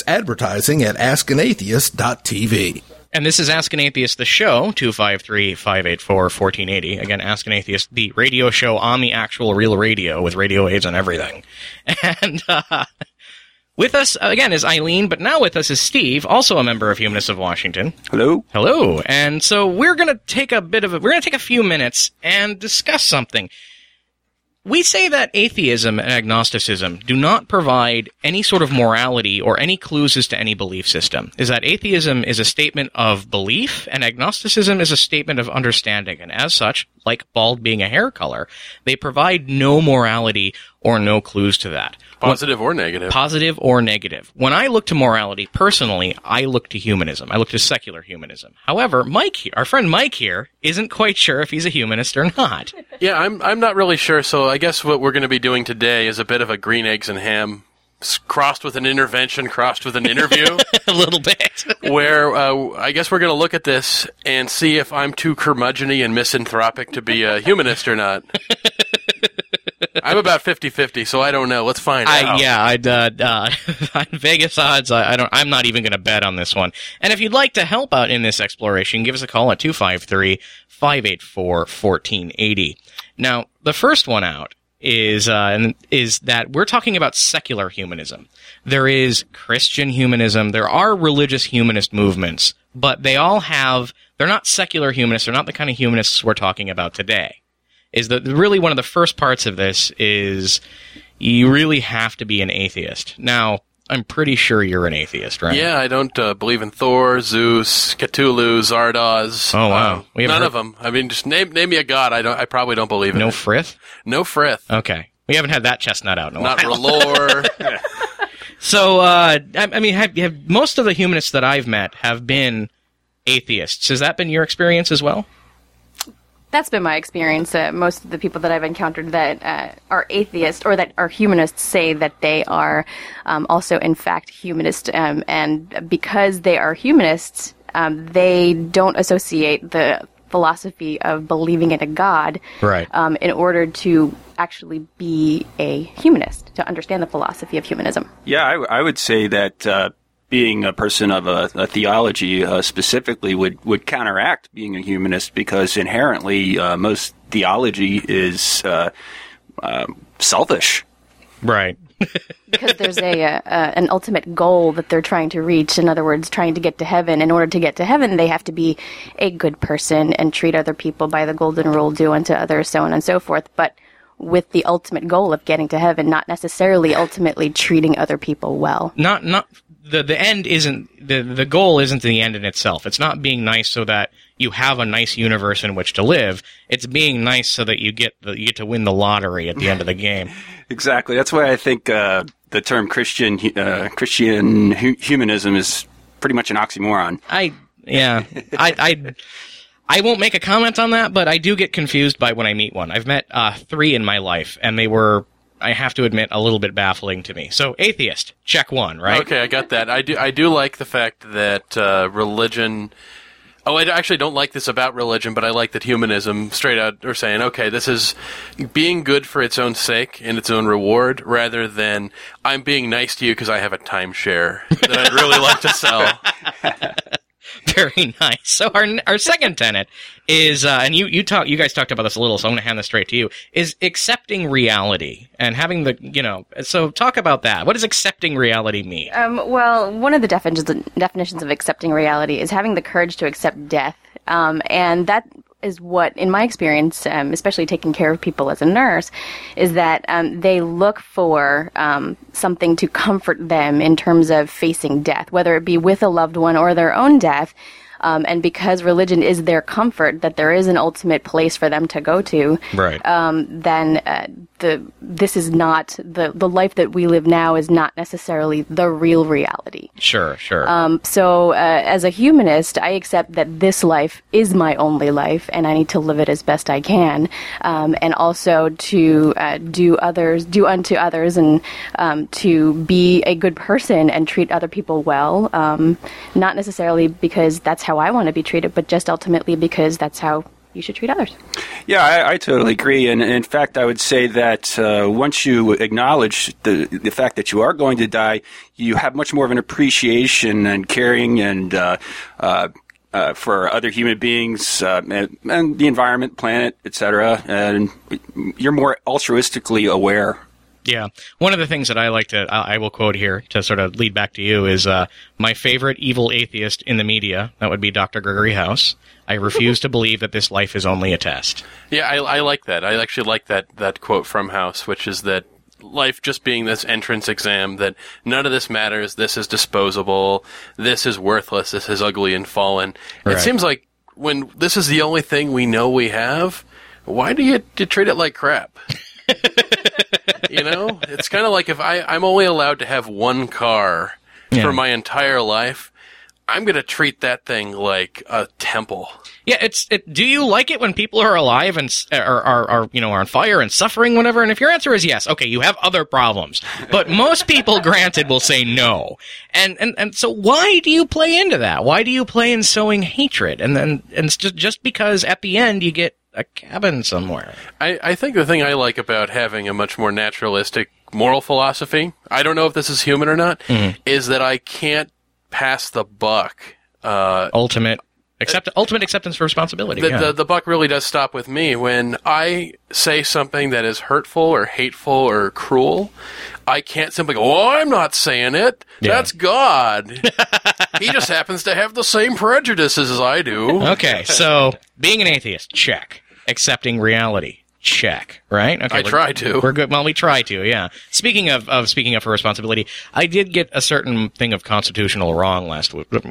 advertising@askanatheist.tv. And this is Ask an Atheist, the show, 253-584-1480. Again, Ask an Atheist, the radio show on the actual real radio with radio aids and everything. And with us, again, is Eileen, but now with us is Steve, also a member of Humanists of Washington. Hello. Hello. And so we're going to take a few minutes and discuss something. We say that atheism and agnosticism do not provide any sort of morality or any clues as to any belief system. Is that atheism is a statement of belief and agnosticism is a statement of understanding. And as such, like bald being a hair color, they provide no morality or no clues to that. Positive or negative. Positive or negative. When I look to morality, personally, I look to humanism. I look to secular humanism. However, Mike here, our friend Mike here, isn't quite sure if he's a humanist or not. Yeah, I'm not really sure, so I guess what we're going to be doing today is a bit of a green eggs and ham crossed with an intervention, crossed with an interview. A little bit. Where I guess we're going to look at this and see if I'm too curmudgeon-y and misanthropic to be a humanist or not. I'm about 50-50, so I don't know. Let's find out. On Vegas odds, I'm not even going to bet on this one. And if you'd like to help out in this exploration, give us a call at 253-584-1480. Now, the first one out is that we're talking about secular humanism. There is Christian humanism. There are religious humanist movements, but they're not secular humanists. They're not the kind of humanists we're talking about today. Is that really one of the first parts of this is you really have to be an atheist. Now, I'm pretty sure you're an atheist, right? Yeah, I don't believe in Thor, Zeus, Cthulhu, Zardoz. Oh, wow. None of them. I mean, just name me a god. I probably don't believe in No it. Frith? No Frith. Okay. We haven't had that chestnut out in a while. Not R'hllor. So, I mean, have most of the humanists that I've met have been atheists. Has that been your experience as well? That's been my experience. Most of the people that I've encountered that are atheists or that are humanists say that they are also, in fact, humanist. And because they are humanists, they don't associate the philosophy of believing in a god right. In order to actually be a humanist, to understand the philosophy of humanism. Yeah, I would say that being a person of a theology specifically would counteract being a humanist, because inherently most theology is selfish. Right. Because there's an ultimate goal that they're trying to reach. In other words, trying to get to heaven. In order to get to heaven, they have to be a good person and treat other people by the golden rule, do unto others, so on and so forth. But with the ultimate goal of getting to heaven, not necessarily ultimately treating other people well. Not the end isn't the goal isn't the end in itself. It's not being nice so that you have a nice universe in which to live. It's being nice so that you get to win the lottery at the end of the game. Exactly. That's why I think the term Christian humanism is pretty much an oxymoron. I won't make a comment on that, but I do get confused by when I meet one. I've met 3 in my life, and they were, I have to admit, a little bit baffling to me. So, atheist, check 1, right? Okay, I got that. I do like the fact that religion... Oh, I actually don't like this about religion, but I like that humanism straight out are saying, okay, this is being good for its own sake and its own reward, rather than I'm being nice to you because I have a timeshare that I'd really like to sell. Very nice. So our second tenet is, and you guys talked about this a little, so I'm going to hand this straight to you, is accepting reality and having so talk about that. What does accepting reality mean? Well, one of the definitions of accepting reality is having the courage to accept death. And that is what, in my experience, especially taking care of people as a nurse, is that they look for something to comfort them in terms of facing death, whether it be with a loved one or their own death. And because religion is their comfort, that there is an ultimate place for them to go to, right. Then this is not the life that we live now is not necessarily the real reality. Sure. So as a humanist, I accept that this life is my only life, and I need to live it as best I can, and also to do unto others, and to be a good person and treat other people well. Not necessarily because that's how I want to be treated, but just ultimately because that's how you should treat others. Yeah, I totally agree. And in fact, I would say that once you acknowledge the fact that you are going to die, you have much more of an appreciation and caring and for other human beings and the environment, planet, etc. And you're more altruistically aware. Yeah. One of the things that I will quote here to sort of lead back to you is my favorite evil atheist in the media. That would be Dr. Gregory House. I refuse to believe that this life is only a test. Yeah, I like that. I actually like that quote from House, which is that life just being this entrance exam, that none of this matters, this is disposable, this is worthless, this is ugly and fallen. Right. It seems like when this is the only thing we know we have, why do you treat it like crap? You know, it's kind of like if I'm only allowed to have one car for my entire life, I'm going to treat that thing like a temple. Yeah, do you like it when people are alive and are on fire and suffering, whatever? And if your answer is yes, okay, you have other problems. But most people, granted, will say no. And so why do you play into that? Why do you play in sowing hatred? And just because at the end you get a cabin somewhere. I think the thing I like about having a much more naturalistic moral philosophy, I don't know if this is human or not, is that I can't pass the buck. Ultimate acceptance for responsibility. The buck really does stop with me. When I say something that is hurtful or hateful or cruel, I can't simply go, oh, I'm not saying it. Yeah. That's God. He just happens to have the same prejudices as I do. Okay, so being an atheist, check. Accepting reality, check, right? Okay, I try to. We're good. Well, we try to, yeah. Speaking of her responsibility, I did get a certain thing of constitutional law wrong last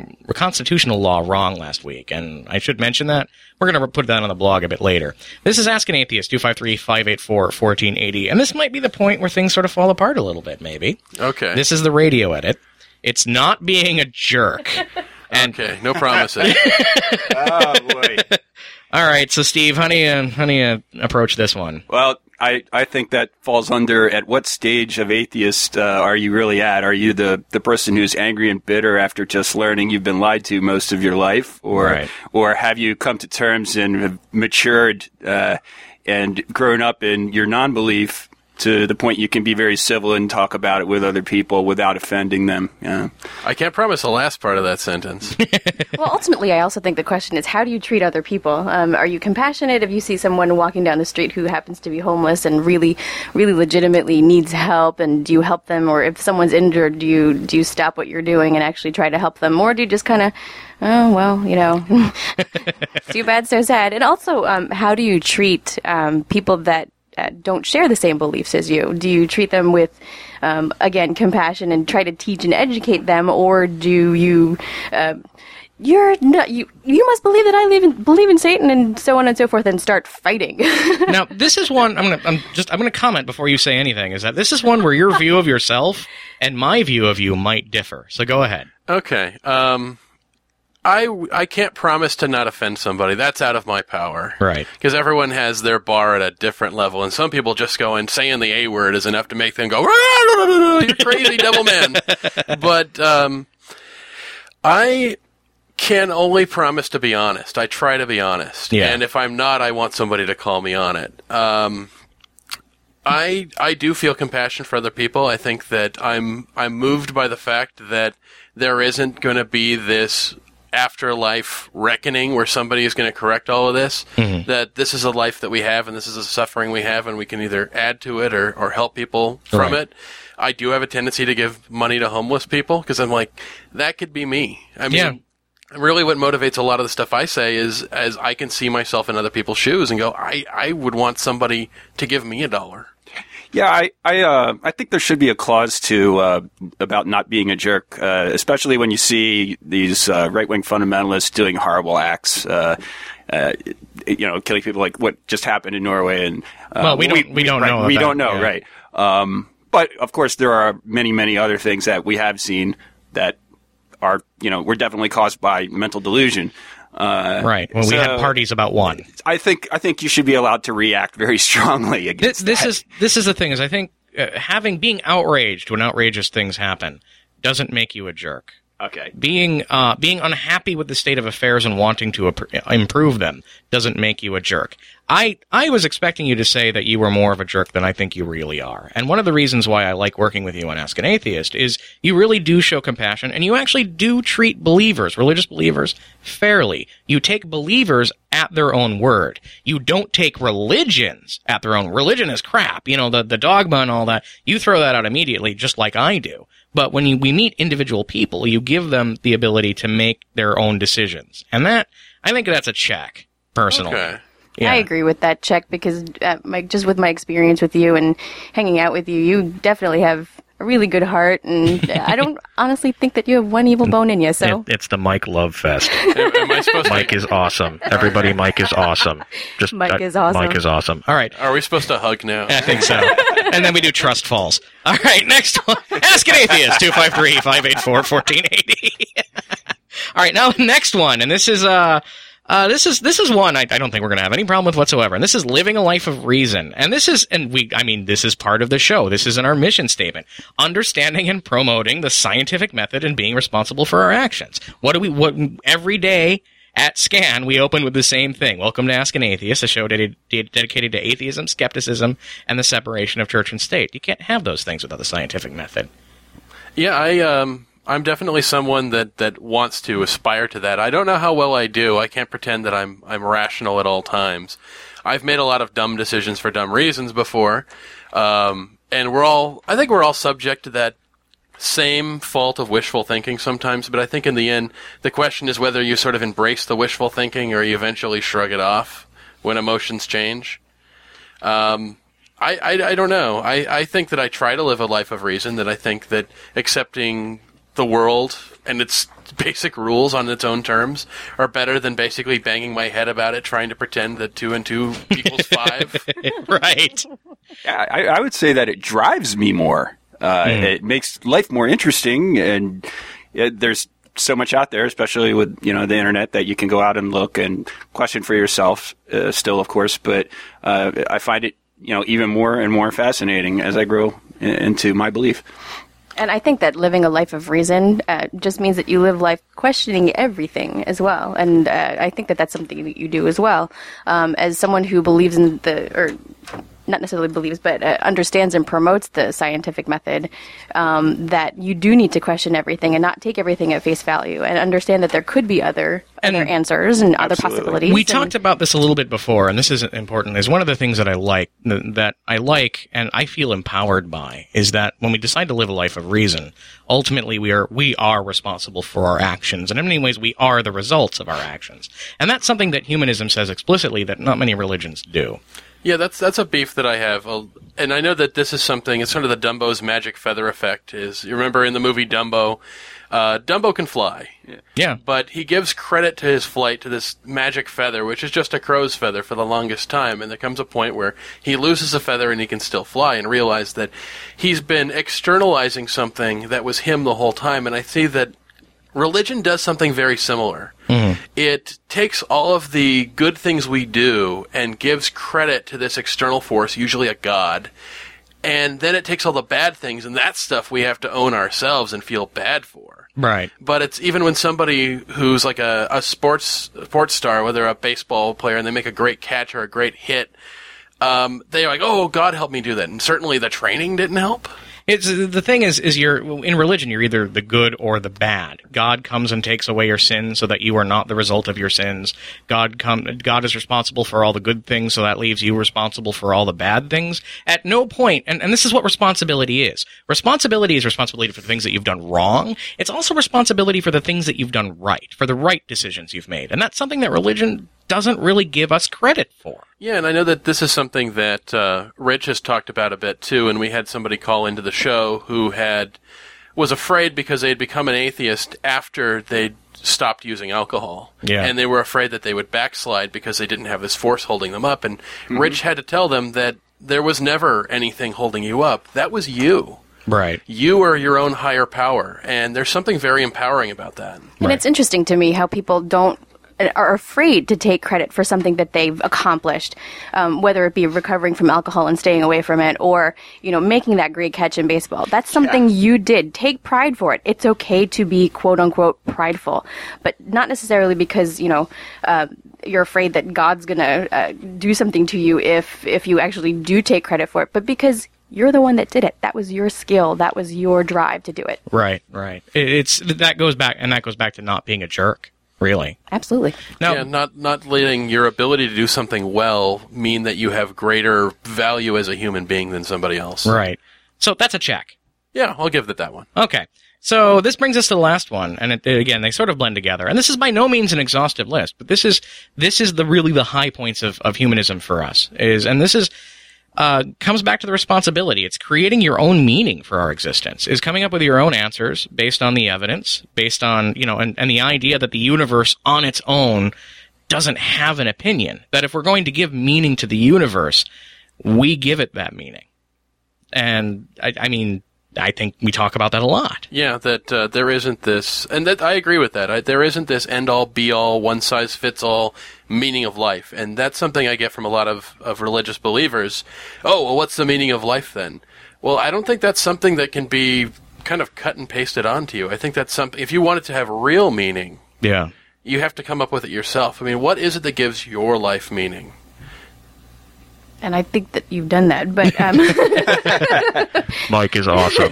week, and I should mention that. We're going to put that on the blog a bit later. This is Ask an Atheist, 253-584-1480, and this might be the point where things sort of fall apart a little bit, maybe. Okay. This is the radio edit. It's not being a jerk. Okay, no promises. Oh, boy. All right, so Steve, how do you approach this one? Well, I think that falls under at what stage of atheist are you really at? Are you the person who's angry and bitter after just learning you've been lied to most of your life? Or have you come to terms and have matured and grown up in your non-belief to the point you can be very civil and talk about it with other people without offending them? Yeah. I can't promise the last part of that sentence. Well, ultimately, I also think the question is, how do you treat other people? Are you compassionate if you see someone walking down the street who happens to be homeless and really, really legitimately needs help, and do you help them? Or if someone's injured, do you stop what you're doing and actually try to help them? Or do you just kind of, oh, well, too bad, so sad? And also, how do you treat people that don't share the same beliefs as you? Do you treat them with, again, compassion and try to teach and educate them, or do you, you must believe that I believe in Satan and so on and so forth, and start fighting? Now, this is one I'm going to comment before you say anything. Is that this is one where your view of yourself and my view of you might differ. So go ahead. Okay. I can't promise to not offend somebody. That's out of my power. Right. Because everyone has their bar at a different level, and some people just go and saying the A word is enough to make them go, "You crazy devil man." But I can only promise to be honest. I try to be honest. Yeah. And if I'm not, I want somebody to call me on it. I do feel compassion for other people. I think that I'm moved by the fact that there isn't going to be this afterlife reckoning where somebody is going to correct all of this, that this is a life that we have and this is a suffering we have, and we can either add to it or help people from it. I do have a tendency to give money to homeless people because I'm like, that could be me. I mean, really what motivates a lot of the stuff I say is as I can see myself in other people's shoes and go, I would want somebody to give me $1. Yeah, I think there should be a clause to about not being a jerk, especially when you see these right-wing fundamentalists doing horrible acts, killing people like what just happened in Norway. And we don't know, right? But of course, there are many, many other things that we have seen that are, were definitely caused by mental delusion. Right. Well, we had parties about one. I think you should be allowed to react very strongly against this is the thing is I think being outraged when outrageous things happen doesn't make you a jerk. Okay. Being unhappy with the state of affairs and wanting to improve them doesn't make you a jerk. I was expecting you to say that you were more of a jerk than I think you really are. And one of the reasons why I like working with you on Ask an Atheist is you really do show compassion, and you actually do treat believers, religious believers, fairly. You take believers at their own word. You don't take religions at their own. Religion is crap. The dogma and all that. You throw that out immediately, just like I do. But when we meet individual people, you give them the ability to make their own decisions. And I think that's a check, personally. Okay. Yeah. I agree with that check because just with my experience with you and hanging out with you, you definitely have a really good heart, and I don't honestly think that you have one evil bone in you. So it's the Mike Love Fest. Am I supposed Mike is awesome. Everybody, Mike is awesome. Mike is awesome. Mike is awesome. All right. Are we supposed to hug now? I think so. And then we do trust falls. All right, next one. Ask an Atheist, 253-584-1480. All right, now next one, and this is one I don't think we're going to have any problem with whatsoever. And this is living a life of reason. And this is part of the show. This is in our mission statement. Understanding and promoting the scientific method and being responsible for our actions. What every day at SCAN, we open with the same thing. Welcome to Ask an Atheist, a show dedicated to atheism, skepticism, and the separation of church and state. You can't have those things without the scientific method. Yeah, I'm definitely someone that wants to aspire to that. I don't know how well I do. I can't pretend that I'm rational at all times. I've made a lot of dumb decisions for dumb reasons before, and I think we're all subject to that same fault of wishful thinking sometimes. But I think in the end, the question is whether you sort of embrace the wishful thinking or you eventually shrug it off when emotions change. I don't know. I think that I try to live a life of reason, that I think that accepting the world and its basic rules on its own terms are better than basically banging my head about it, trying to pretend that 2 and 2 equals 5. Right. Yeah, I would say that it drives me more. It makes life more interesting, and there's so much out there, especially with the internet, that you can go out and look and question for yourself. Still, of course, but I find it even more and more fascinating as I grow into my belief. And I think that living a life of reason just means that you live life questioning everything as well. And I think that that's something that you do as well. As someone who believes in or not necessarily believes, but understands and promotes the scientific method, that you do need to question everything and not take everything at face value, and understand that there could be other answers and other possibilities. We talked about this a little bit before, and this is important. Is one of the things that I like and I feel empowered by is that when we decide to live a life of reason, ultimately we are responsible for our actions, and in many ways we are the results of our actions. And that's something that humanism says explicitly that not many religions do. Yeah, that's a beef that I have, and I know that this is something. It's sort of the Dumbo's magic feather effect. You remember in the movie Dumbo, Dumbo can fly. Yeah, but he gives credit to his flight to this magic feather, which is just a crow's feather for the longest time. And there comes a point where he loses a feather and he can still fly, and realize that he's been externalizing something that was him the whole time. And I see that religion does something very similar. Mm-hmm. It takes all of the good things we do and gives credit to this external force, usually a god, and then it takes all the bad things, and that stuff we have to own ourselves and feel bad for. Right. But it's even when somebody who's like a sports star, whether a baseball player, and they make a great catch or a great hit, they're like, oh, God helped me do that. And certainly the training didn't help. The thing is you're in religion, you're either the good or the bad. God comes and takes away your sins so that you are not the result of your sins. God is responsible for all the good things, so that leaves you responsible for all the bad things. At no point, and this is what responsibility is. Responsibility is responsibility for the things that you've done wrong. It's also responsibility for the things that you've done right, for the right decisions you've made. And that's something that religion doesn't really give us credit for. Yeah, and I know that this is something that Rich has talked about a bit too, and we had somebody call into the show who was afraid because they had become an atheist after they'd stopped using alcohol. Yeah. And they were afraid that they would backslide because they didn't have this force holding them up. And Rich had to tell them that there was never anything holding you up. That was you. Right. You are your own higher power, and there's something very empowering about that. And It's interesting to me how people are afraid to take credit for something that they've accomplished, whether it be recovering from alcohol and staying away from it, or making that great catch in baseball. That's something you did. Take pride for it. It's okay to be quote unquote prideful, but not necessarily because you're afraid that God's gonna do something to you if you actually do take credit for it, but because you're the one that did it. That was your skill. That was your drive to do it. Right. That goes back to not being a jerk. Really? Absolutely. Now, not letting your ability to do something well mean that you have greater value as a human being than somebody else. Right. So that's a check. Yeah, I'll give it that one. Okay. So this brings us to the last one, and again, they sort of blend together. And this is by no means an exhaustive list, but this is really the high points of humanism for us. Comes back to the responsibility. It's creating your own meaning for our existence, is coming up with your own answers based on the evidence, based on, and the idea that the universe on its own doesn't have an opinion. That if we're going to give meaning to the universe, we give it that meaning. And I think we talk about that a lot. Yeah, that there isn't this, and that I agree with that. There isn't this end-all, be-all, one-size-fits-all meaning of life, and that's something I get from a lot of religious believers. Oh, well, what's the meaning of life then? Well, I don't think that's something that can be kind of cut and pasted onto you. I think that's something, if you want it to have real meaning, you have to come up with it yourself. I mean, what is it that gives your life meaning? And I think that you've done that, but Mike is awesome.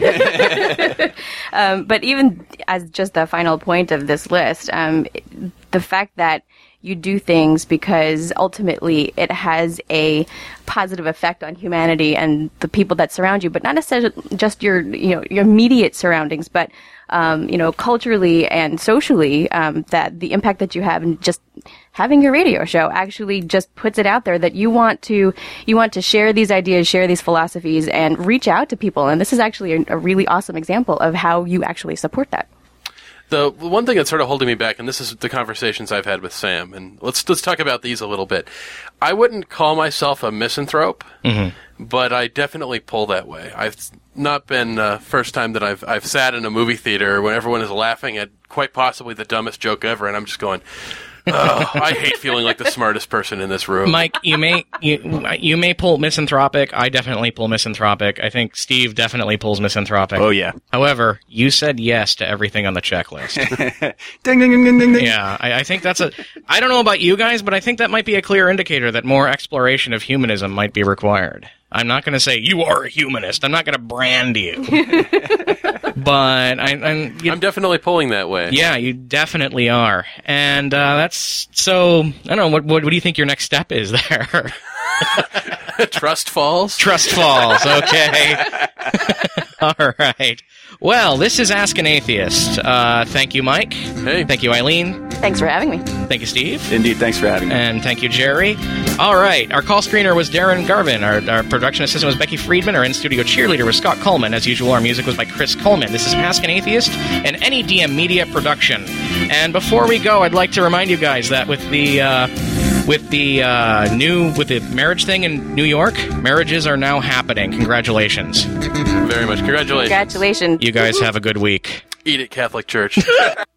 But even as just the final point of this list, the fact that you do things because ultimately it has a positive effect on humanity and the people that surround you, but not necessarily just your immediate surroundings, but culturally and socially, that the impact that you have, and just having your radio show actually just puts it out there that you want to share these ideas, share these philosophies, and reach out to people. And this is actually a really awesome example of how you actually support that. The one thing that's sort of holding me back, and this is the conversations I've had with Sam, and let's talk about these a little bit. I wouldn't call myself a misanthrope, but I definitely pull that way. I've not been first time that I've sat in a movie theater when everyone is laughing at quite possibly the dumbest joke ever, and I'm just going, oh, I hate feeling like the smartest person in this room. Mike, you may pull misanthropic. I definitely pull misanthropic. I think Steve definitely pulls misanthropic. Oh, yeah. However, you said yes to everything on the checklist. Ding, ding, ding, ding, ding, ding. Yeah, I think that's I don't know about you guys, but I think that might be a clear indicator that more exploration of humanism might be required. I'm not going to say, you are a humanist. I'm not going to brand you. But I'm definitely pulling that way. Yeah, you definitely are. And that's so, I don't know, what do you think your next step is there? Trust falls? Trust falls, okay. All right. Well, this is Ask an Atheist. Thank you, Mike. Hey. Thank you, Eileen. Thanks for having me. Thank you, Steve. Indeed, thanks for having me. And thank you, Jerry. All right. Our call screener was Darren Garvin. Our production assistant was Becky Friedman. Our in-studio cheerleader was Scott Coleman. As usual, our music was by Chris Coleman. This is Ask an Atheist, an NEDM Media production. And before we go, I'd like to remind you guys that with the marriage thing in New York, marriages are now happening. Congratulations. Very much. Congratulations. Congratulations. You guys have a good week. Eat it, Catholic Church.